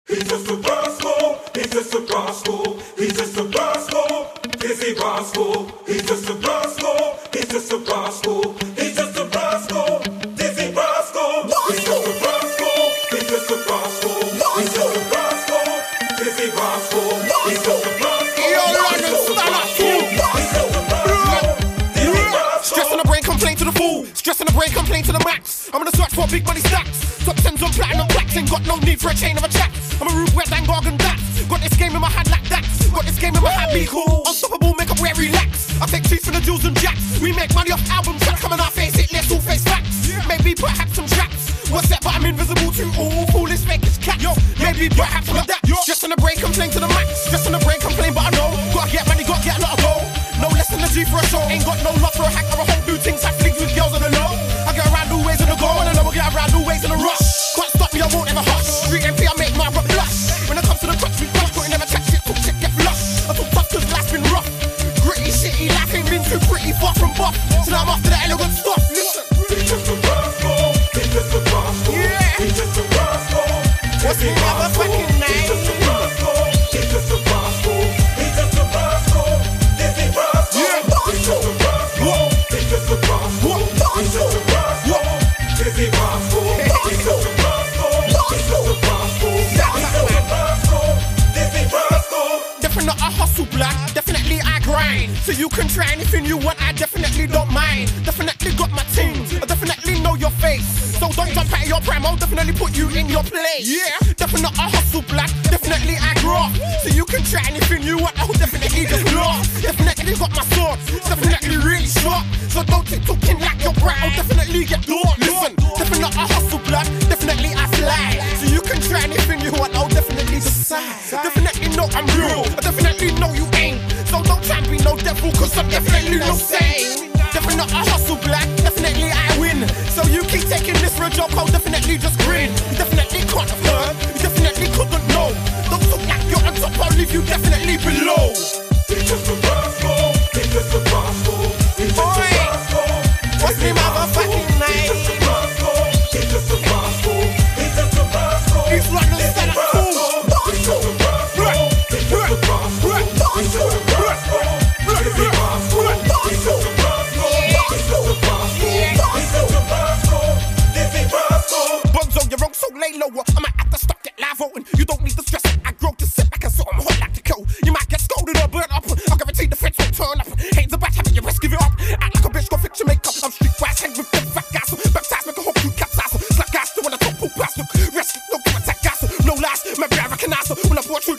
He's just a rascal, he's just a rascal, he's just a rascal, dizzy rascal. He's just a rascal, he's just a rascal, he's just a rascal, dizzy rascal. He's just a rascal, he's just a rascal, he's just a rascal, dizzy rascal. He's just a rascal, he's just a rascal, he's just a rascal, dizzy rascal. Stress on the brain, complain to the fool. Stress on the brain, complain to the max. I'm gonna search for big money stacks. Top 10s on platinum plaques, ain't got no need for a chain of a chat. I'm a rude wet and gargan that. Got this game in my hand like that. Got this game in my hand, be cool. Unstoppable, make up where relax. I take cheats for the jewels and jacks. We make money off albums, tracks coming out, face it, let's all face facts. Maybe perhaps some traps. What's that? But I'm invisible to all foolish fakers cat. Yo, maybe perhaps like that. Stress on the brain, complain to the max. Stress on the brain, complain, but I know. Gotta get money, gotta get a lot of gold. No less than a G for a show. Ain't got no love for a hack or a whole do things. I flings with girls on the low. I get around new ways in the go, and I know I get around new ways in the rush. Can't stop me, I won't ever hush. Street MP, I make my rap blush. When it comes to the touch, we crush, but never chat shit, talk shit, get flush. I talk tough cause life's been rough. Gritty, shitty, life ain't been too pretty, far from buff. So now I'm after the elegant stuff. Listen. He's just a rascal, he's just a rascal, he's just a rascal. What's his motherfucking name? He's just a rascal, he's just a rascal, he's just a rascal, dizzy rascal. He's just a rascal, he's just a rascal, he's just a rascal, dizzy rascal. He's just a rascal, he's just a rascal, he's just a rascal, dizzy rascal. Definitely I hustle black, definitely I grind. So you can try anything you want, I definitely don't mind. Definitely got my team, I definitely know your face. So don't jump out of your prime, I'll definitely put you in your place. Yeah, definitely I hustle black, definitely I grow. So you can try anything you want, I'll definitely just laugh. Definitely got my sword, it's definitely really sharp. So don't keep talking like you're bright, I'll definitely get bored. Listen, definitely I hustle black, definitely I fly. So you can try anything you want, I'll definitely decide. Definitely know I'm real, I definitely know you ain't. So don't try and be no devil, cause I'm definitely no saint. Definitely I hustle black, definitely I win. So you keep taking this for a joke, I'll definitely just grin. You definitely can't have heard, you definitely couldn't know. Don't talk like you're on top, I'll leave you definitely below. He's just a rascal, he's just a rascal, he's just a rascal. What's the motherfucking name? He's just a rascal, he's just a rascal, he's just a rascal. He's running He's stand a up cool. rascal, he's just a rascal, he's just a rascal, he's just a rascal, dizzy rascal. He's just a rascal, he's just a rascal, he's just a rascal, dizzy rascal. Bonzo, you're wrong, so lay lower. I might have to stop, get live voting. You don't need to stress it, I grow to sit back and so I'm hot like the coal. You might get scolded or burnt up, I'll guarantee the fence won't turn up. Hate's a bad habit, you best give it up. Act like a bitch, go fix your makeup. I'm streetwise, hang with them fat guys. Baptized, make a whole crew capsize. Slap guys, still when I talk, pull past. Rest, no contact guys. No lies, maybe I recognize her. When I brought you